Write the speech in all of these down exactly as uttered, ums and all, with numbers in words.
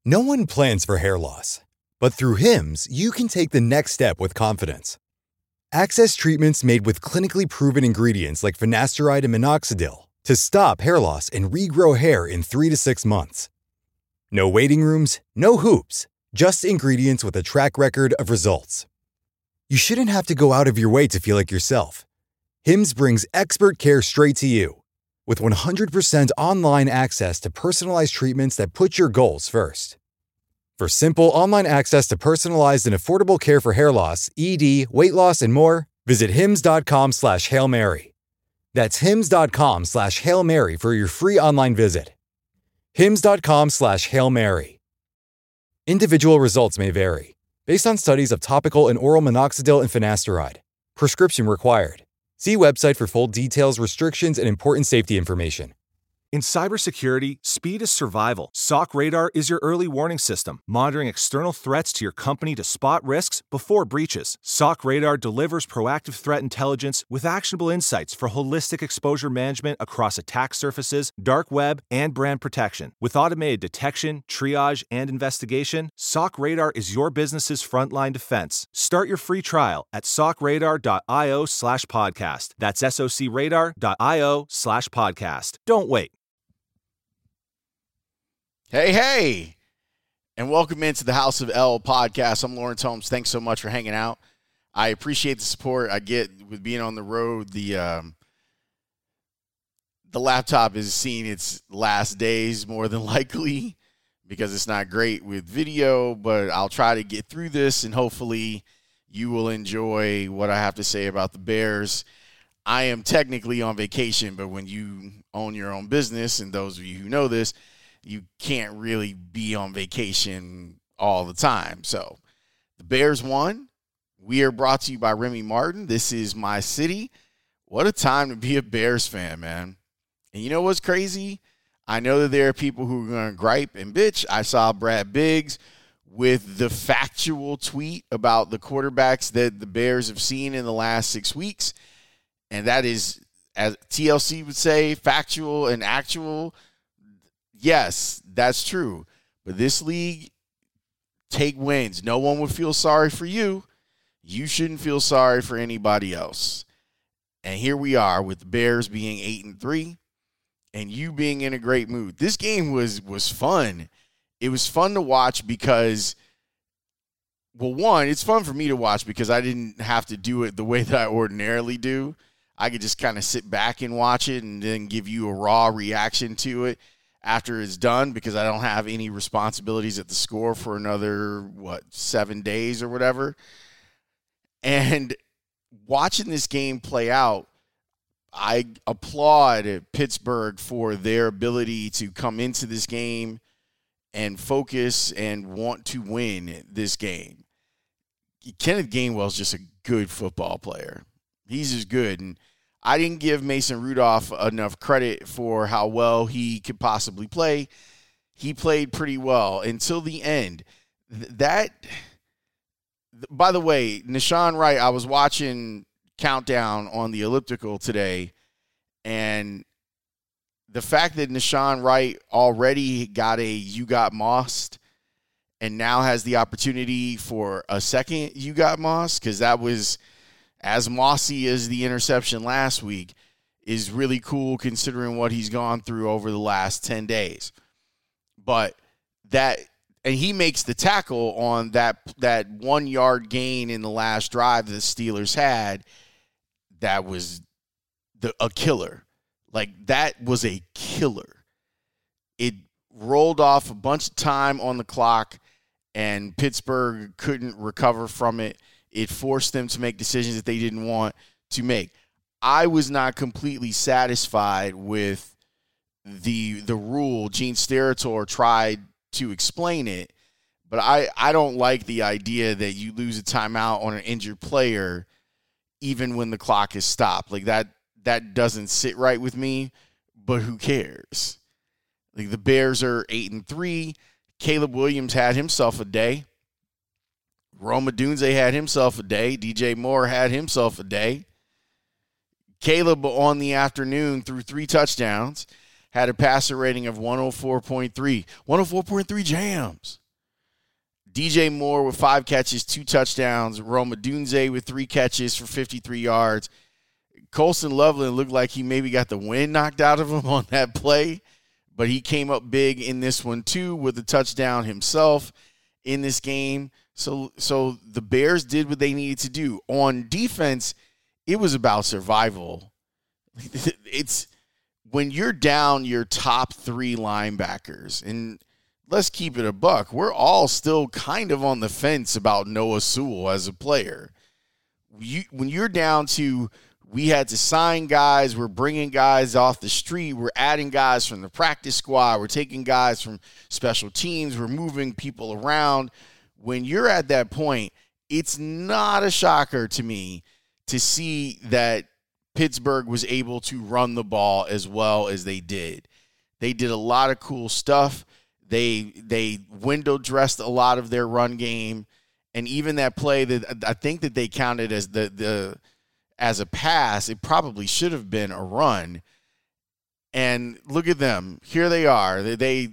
No one plans for hair loss, but through Hims, you can take the next step with confidence. Access treatments made with clinically proven ingredients like finasteride and minoxidil to stop hair loss and regrow hair in three to six months. No waiting rooms, no hoops, just ingredients with a track record of results. You shouldn't have to go out of your way to feel like yourself. Hims brings expert care straight to you. With one hundred percent online access to personalized treatments that put your goals first. For simple online access to personalized and affordable care for hair loss, E D, weight loss, and more, visit hims.com slash Hail Mary. That's hims.com slash Hail Mary for your free online visit. hims.com slash Hail Mary. Individual results may vary, based on studies of topical and oral minoxidil and finasteride. Prescription required. See website for full details, restrictions, and important safety information. In cybersecurity, speed is survival. S O C Radar is your early warning system, monitoring external threats to your company to spot risks before breaches. S O C Radar delivers proactive threat intelligence with actionable insights for holistic exposure management across attack surfaces, dark web, and brand protection. With automated detection, triage, and investigation, S O C Radar is your business's frontline defense. Start your free trial at socradar.io slash podcast. That's socradar.io slash podcast. Don't wait. Hey, hey, and welcome into the House of L podcast. I'm Lawrence Holmes. Thanks so much for hanging out. I appreciate the support I get with being on the road. The um, the laptop is seeing its last days more than likely because it's not great with video, but I'll try to get through this, and hopefully you will enjoy what I have to say about the Bears. I am technically on vacation, but when you own your own business, and those of you who know this, you can't really be on vacation all the time. So the Bears won. We are brought to you by Remy Martin. This is my city. What a time to be a Bears fan, man. And you know what's crazy? I know that there are people who are going to gripe and bitch. I saw Brad Biggs with the factual tweet about the quarterbacks that the Bears have seen in the last six weeks. And that is, as T L C would say, factual and actual. Yes, that's true. But this league, take wins. No one would feel sorry for you. You shouldn't feel sorry for anybody else. And here we are with the Bears being eight and three and you being in a great mood. This game was was fun. It was fun to watch because, well, one, it's fun for me to watch because I didn't have to do it the way that I ordinarily do. I could just kind of sit back and watch it and then give you a raw reaction to it after it's done because I don't have any responsibilities at the score for another, what, seven days or whatever. And watching this game play out, I applaud Pittsburgh for their ability to come into this game and focus and want to win this game. Kenneth Gainwell's just a good football player. He's just good. And I didn't give Mason Rudolph enough credit for how well he could possibly play. He played pretty well until the end. That, by the way, Nahshon Wright, I was watching Countdown on the elliptical today, and the fact that Nahshon Wright already got a You Got Mossed and now has the opportunity for a second You Got Mossed, because that was as mossy as the interception last week, is really cool considering what he's gone through over the last ten days. But that, and he makes the tackle on that that one-yard gain in the last drive the Steelers had. That was the a killer. Like, that was a killer. It rolled off a bunch of time on the clock, and Pittsburgh couldn't recover from it. It forced them to make decisions that they didn't want to make. I was not completely satisfied with the the rule. Gene Steratore tried to explain it, but I, I don't like the idea that you lose a timeout on an injured player even when the clock is stopped. Like, that that doesn't sit right with me, but who cares? Like, the Bears are eight and three. Caleb Williams had himself a day. Rome Odunze had himself a day. D J Moore had himself a day. Caleb on the afternoon threw three touchdowns, had a passer rating of one oh four point three. one oh four point three jams. D J Moore with five catches, two touchdowns. Rome Odunze with three catches for fifty-three yards. Colston Loveland looked like he maybe got the wind knocked out of him on that play, but he came up big in this one too with a touchdown himself in this game. So, so the Bears did what they needed to do. On defense, it was about survival. It's when you're down your top three linebackers, and let's keep it a buck, we're all still kind of on the fence about Noah Sewell as a player. You, when you're down to, we had to sign guys, we're bringing guys off the street, we're adding guys from the practice squad, we're taking guys from special teams, we're moving people around. When you're at that point, it's not a shocker to me to see that Pittsburgh was able to run the ball as well as they did. They did a lot of cool stuff. They they window dressed a lot of their run game, and even that play that I think that they counted as the the as a pass, it probably should have been a run. And look at them. Here they are. They, they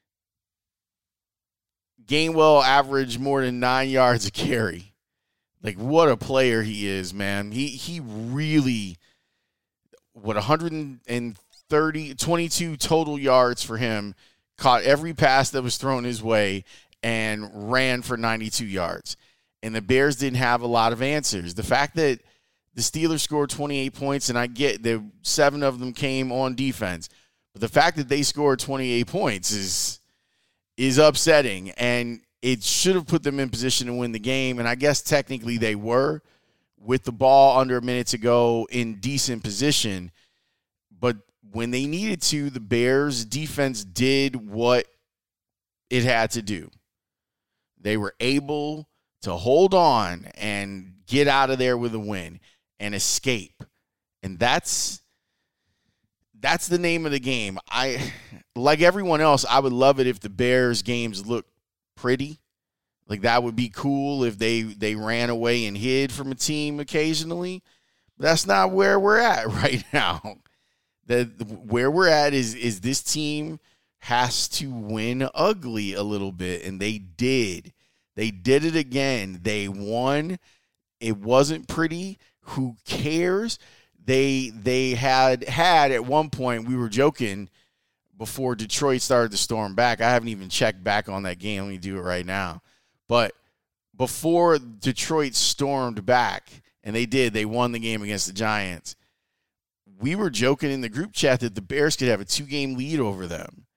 Gainwell averaged more than nine yards a carry. Like, what a player he is, man. He he really, what, one hundred thirty, twenty-two total yards for him, caught every pass that was thrown his way, and ran for ninety-two yards. And the Bears didn't have a lot of answers. The fact that the Steelers scored twenty-eight points, and I get that seven of them came on defense, but the fact that they scored twenty-eight points is is upsetting, and it should have put them in position to win the game, and I guess technically they were with the ball under a minute to go in decent position. But when they needed to, the Bears defense did what it had to do. They were able to hold on and get out of there with a win and escape. And that's that's the name of the game. I like everyone else, I would love it if the Bears games looked pretty. Like, that would be cool if they, they ran away and hid from a team occasionally. But that's not where we're at right now. The, where we're at is, is this team has to win ugly a little bit, and they did. They did it again. They won. It wasn't pretty. Who cares? They they had had at one point, we were joking before Detroit started to storm back. I haven't even checked back on that game. Let me do it right now. But before Detroit stormed back, and they did, they won the game against the Giants, we were joking in the group chat that the Bears could have a two-game lead over them.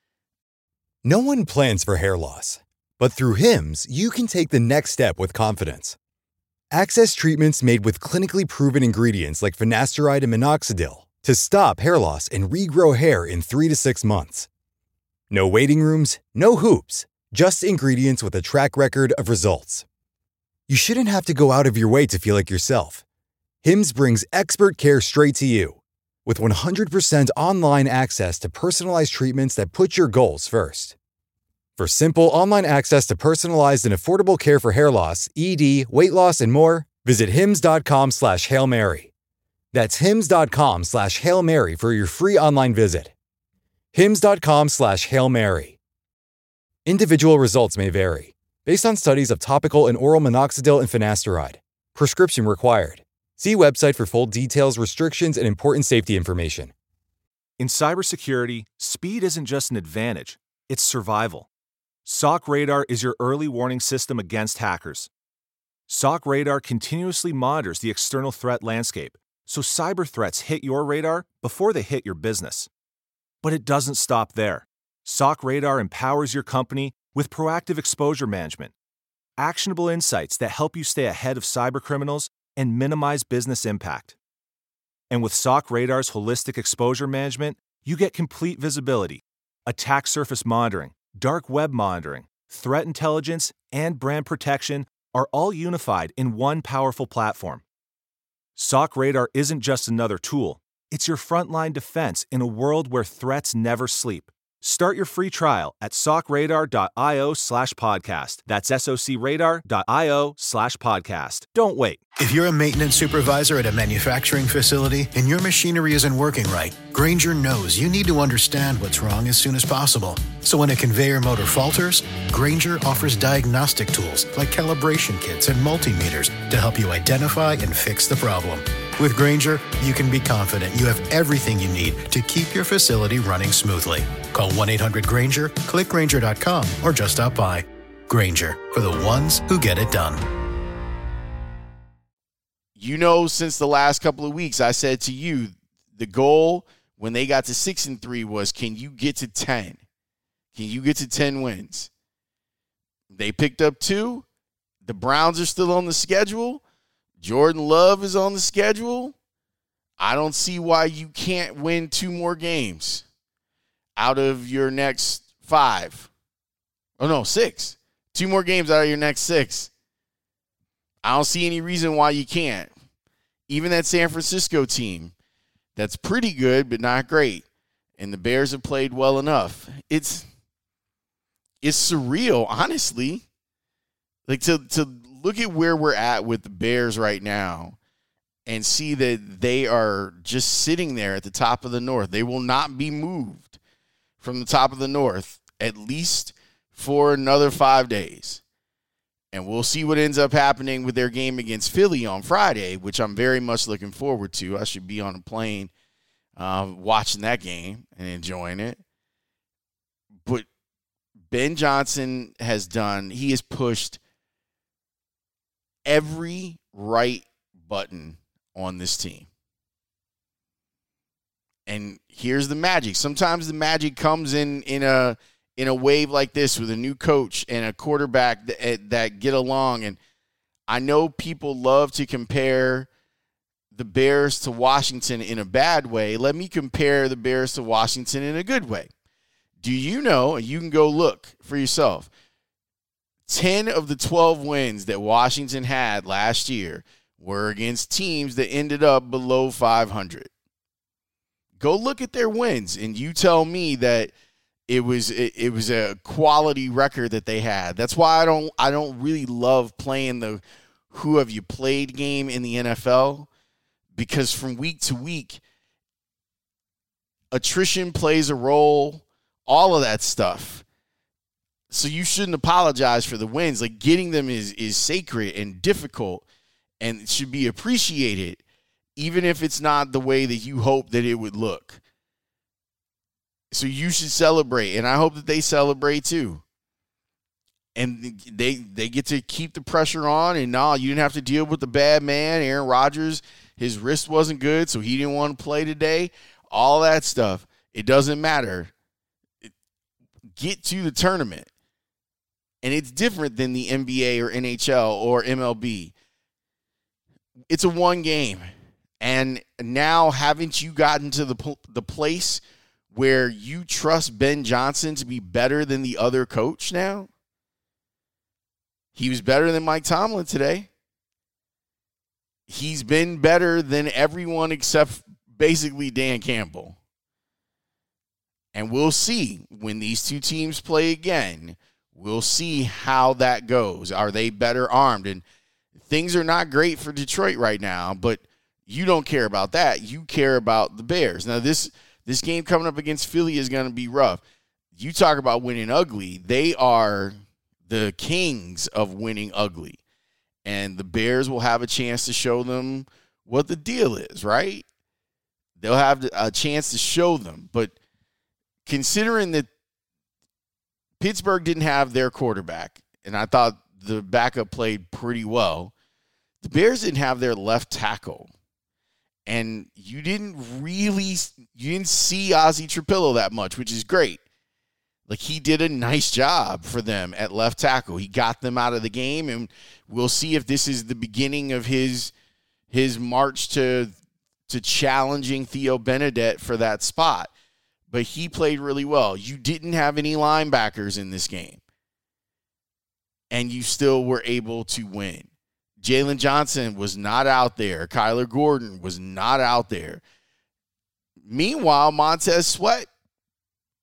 No one plans for hair loss, but through Hims, you can take the next step with confidence. Access treatments made with clinically proven ingredients like finasteride and minoxidil to stop hair loss and regrow hair in three to six months. No waiting rooms, no hoops, just ingredients with a track record of results. You shouldn't have to go out of your way to feel like yourself. Hims brings expert care straight to you. With one hundred percent online access to personalized treatments that put your goals first. For simple online access to personalized and affordable care for hair loss, E D, weight loss, and more, visit hims.com slash Hail Mary. That's hims.com slash Hail Mary for your free online visit. hims.com slash Hail Mary. Individual results may vary, based on studies of topical and oral minoxidil and finasteride. Prescription required. See website for full details, restrictions, and important safety information. In cybersecurity, speed isn't just an advantage, it's survival. S O C Radar is your early warning system against hackers. S O C Radar continuously monitors the external threat landscape, so cyber threats hit your radar before they hit your business. But it doesn't stop there. S O C Radar empowers your company with proactive exposure management, actionable insights that help you stay ahead of cybercriminals and minimize business impact. And with S O C Radar's holistic exposure management, you get complete visibility, attack surface monitoring, dark web monitoring, threat intelligence, and brand protection are all unified in one powerful platform. S O C Radar isn't just another tool, it's your frontline defense in a world where threats never sleep. Start your free trial at socradar.io slash podcast. That's socradar.io slash podcast. Don't wait. If you're a maintenance supervisor at a manufacturing facility and your machinery isn't working right, Grainger knows you need to understand what's wrong as soon as possible. So when a conveyor motor falters, Grainger offers diagnostic tools like calibration kits and multimeters to help you identify and fix the problem. With Grainger, you can be confident you have everything you need to keep your facility running smoothly. Call one eight hundred Grainger, click Grainger dot com, or just stop by. Grainger, for the ones who get it done. You know, since the last couple of weeks, I said to you, the goal when they got to six and three was, can you get to ten? Can you get to ten wins? They picked up two. The Browns are still on the schedule. Jordan Love is on the schedule. I don't see why you can't win two more games out of your next five. Oh, no, six. Two more games out of your next six. I don't see any reason why you can't. Even that San Francisco team, that's pretty good but not great, and the Bears have played well enough. It's it's surreal, honestly. Like to to look at where we're at with the Bears right now and see that they are just sitting there at the top of the North. They will not be moved from the top of the North at least for another five days. And we'll see what ends up happening with their game against Philly on Friday, which I'm very much looking forward to. I should be on a plane uh, watching that game and enjoying it. But Ben Johnson has done, he has pushed every right button on this team. And here's the magic. Sometimes the magic comes in in a in a wave like this with a new coach and a quarterback that, that get along. And I know people love to compare the Bears to Washington in a bad way. Let me compare the Bears to Washington in a good way. Do you know, and you can go look for yourself, ten of the twelve wins that Washington had last year were against teams that ended up below five hundred. Go look at their wins, and you tell me that it was it, it was a quality record that they had. That's why I don't I don't really love playing the who have you played game in the N F L, because from week to week, attrition plays a role, all of that stuff. So you shouldn't apologize for the wins. Like, getting them is is sacred and difficult and should be appreciated, even if it's not the way that you hope that it would look. So you should celebrate, and I hope that they celebrate too. And they they get to keep the pressure on, and no, you didn't have to deal with the bad man, Aaron Rodgers. His wrist wasn't good, so he didn't want to play today. All that stuff, it doesn't matter. Get to the tournament. And it's different than the N B A or N H L or M L B. It's a one game. And now, haven't you gotten to the the place where you trust Ben Johnson to be better than the other coach now? He was better than Mike Tomlin today. He's been better than everyone except basically Dan Campbell. And we'll see when these two teams play again. We'll see how that goes. Are they better armed? And things are not great for Detroit right now, but you don't care about that. You care about the Bears. Now, this this game coming up against Philly is going to be rough. You talk about winning ugly. They are the kings of winning ugly. And the Bears will have a chance to show them what the deal is, right? They'll have a chance to show them. But considering that Pittsburgh didn't have their quarterback, and I thought the backup played pretty well, the Bears didn't have their left tackle. And you didn't really, you didn't see Ozzie Trapillo that much, which is great. Like, he did a nice job for them at left tackle. He got them out of the game, and we'll see if this is the beginning of his his march to to challenging Theo Benedette for that spot. But he played really well. You didn't have any linebackers in this game, and you still were able to win. Jalen Johnson was not out there. Kyler Gordon was not out there. Meanwhile, Montez Sweat,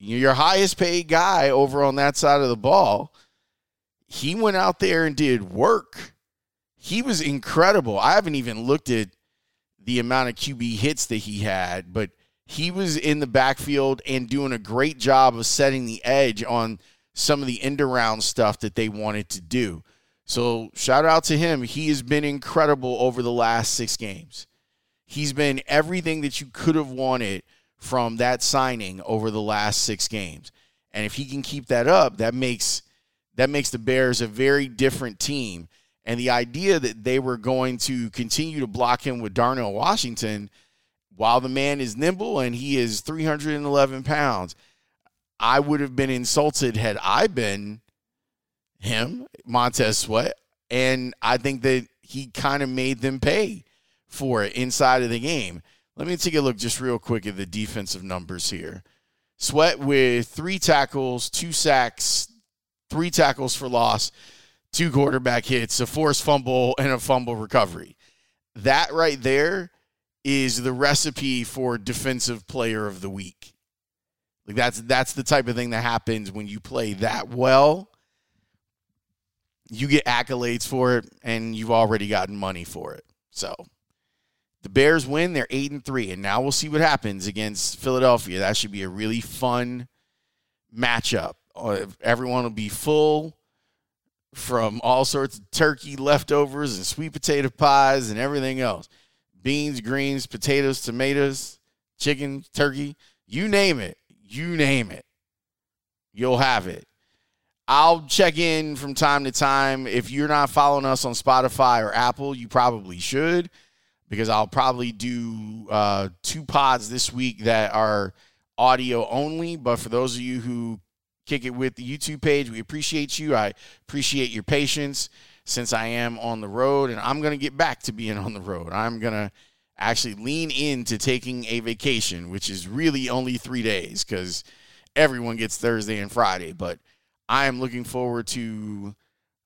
your highest paid guy over on that side of the ball, he went out there and did work. He was incredible. I haven't even looked at the amount of Q B hits that he had, but he was in the backfield and doing a great job of setting the edge on some of the end-around stuff that they wanted to do. So shout out to him. He has been incredible over the last six games. He's been everything that you could have wanted from that signing over the last six games. And if he can keep that up, that makes that makes the Bears a very different team. And the idea that they were going to continue to block him with Darnell Washington while the man is nimble and he is three hundred eleven pounds, I would have been insulted had I been him, Montez Sweat. And I think that he kind of made them pay for it inside of the game. Let me take a look just real quick at the defensive numbers here. Sweat with three tackles, two sacks, three tackles for loss, two quarterback hits, a forced fumble, and a fumble recovery. That right there is the recipe for defensive player of the week. Like that's that's the type of thing that happens when you play that well. You get accolades for it, and you've already gotten money for it. So the Bears win. They're eight and three, and now we'll see what happens against Philadelphia. That should be a really fun matchup. Everyone will be full from all sorts of turkey leftovers and sweet potato pies and everything else. Beans, greens, potatoes, tomatoes, chicken, turkey, you name it. You name it. You'll have it. I'll check in from time to time. If you're not following us on Spotify or Apple, you probably should, because I'll probably do uh, two pods this week that are audio only. But for those of you who kick it with the YouTube page, we appreciate you. I appreciate your patience since I am on the road, and I'm going to get back to being on the road. I'm going to actually lean into taking a vacation, which is really only three days because everyone gets Thursday and Friday. But I am looking forward to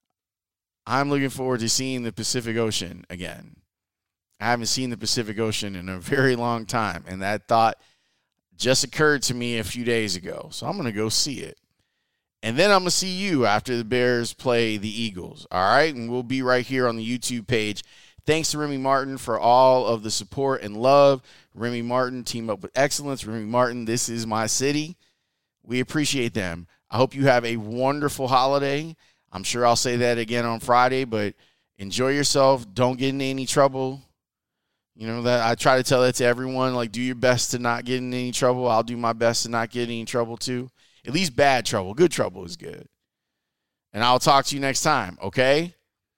I'm looking forward to seeing the Pacific Ocean again. I haven't seen the Pacific Ocean in a very long time, and that thought just occurred to me a few days ago. So I'm going to go see it. And then I'm going to see you after the Bears play the Eagles, all right? And we'll be right here on the YouTube page. Thanks to Remy Martin for all of the support and love. Remy Martin, Team Up with Excellence. Remy Martin, this is my city. We appreciate them. I hope you have a wonderful holiday. I'm sure I'll say that again on Friday, but enjoy yourself. Don't get in any trouble. You know, that I try to tell that to everyone, like, do your best to not get in any trouble. I'll do my best to not get in any trouble too. At least bad trouble. Good trouble is good. And I'll talk to you next time, okay?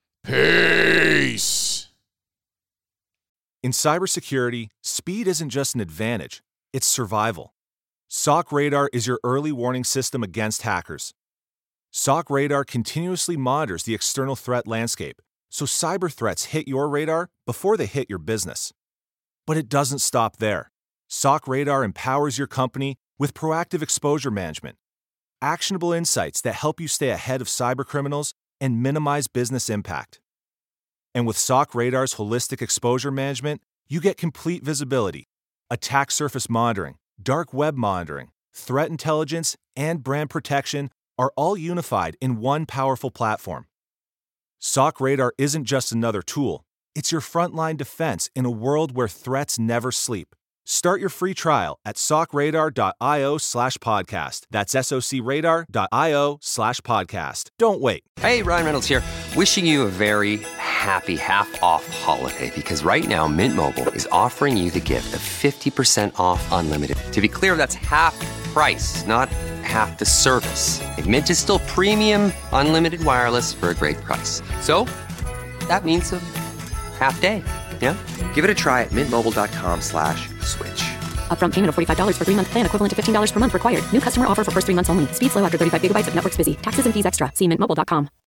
Peace. In cybersecurity, speed isn't just an advantage, it's survival. S O C Radar is your early warning system against hackers. S O C Radar continuously monitors the external threat landscape, so cyber threats hit your radar before they hit your business. But it doesn't stop there. S O C Radar empowers your company with proactive exposure management, actionable insights that help you stay ahead of cybercriminals and minimize business impact. And with S O C Radar's holistic exposure management, you get complete visibility, attack surface monitoring, dark web monitoring, threat intelligence, and brand protection are all unified in one powerful platform. S O C Radar isn't just another tool, it's your frontline defense in a world where threats never sleep. Start your free trial at socradar.io slash podcast. That's socradar.io slash podcast. Don't wait. Hey, Ryan Reynolds here. Wishing you a very happy half-off holiday, because right now Mint Mobile is offering you the gift of fifty percent off unlimited. To be clear, that's half price, not half the service. Like, Mint is still premium unlimited wireless for a great price. So that means a half day. Yeah? Give it a try at mintmobile.com slash switch. Upfront payment of forty-five dollars for three-month plan equivalent to fifteen dollars per month required. New customer offer for first three months only. Speed slow after thirty-five gigabytes if network busy. Taxes and fees extra. See mint mobile dot com.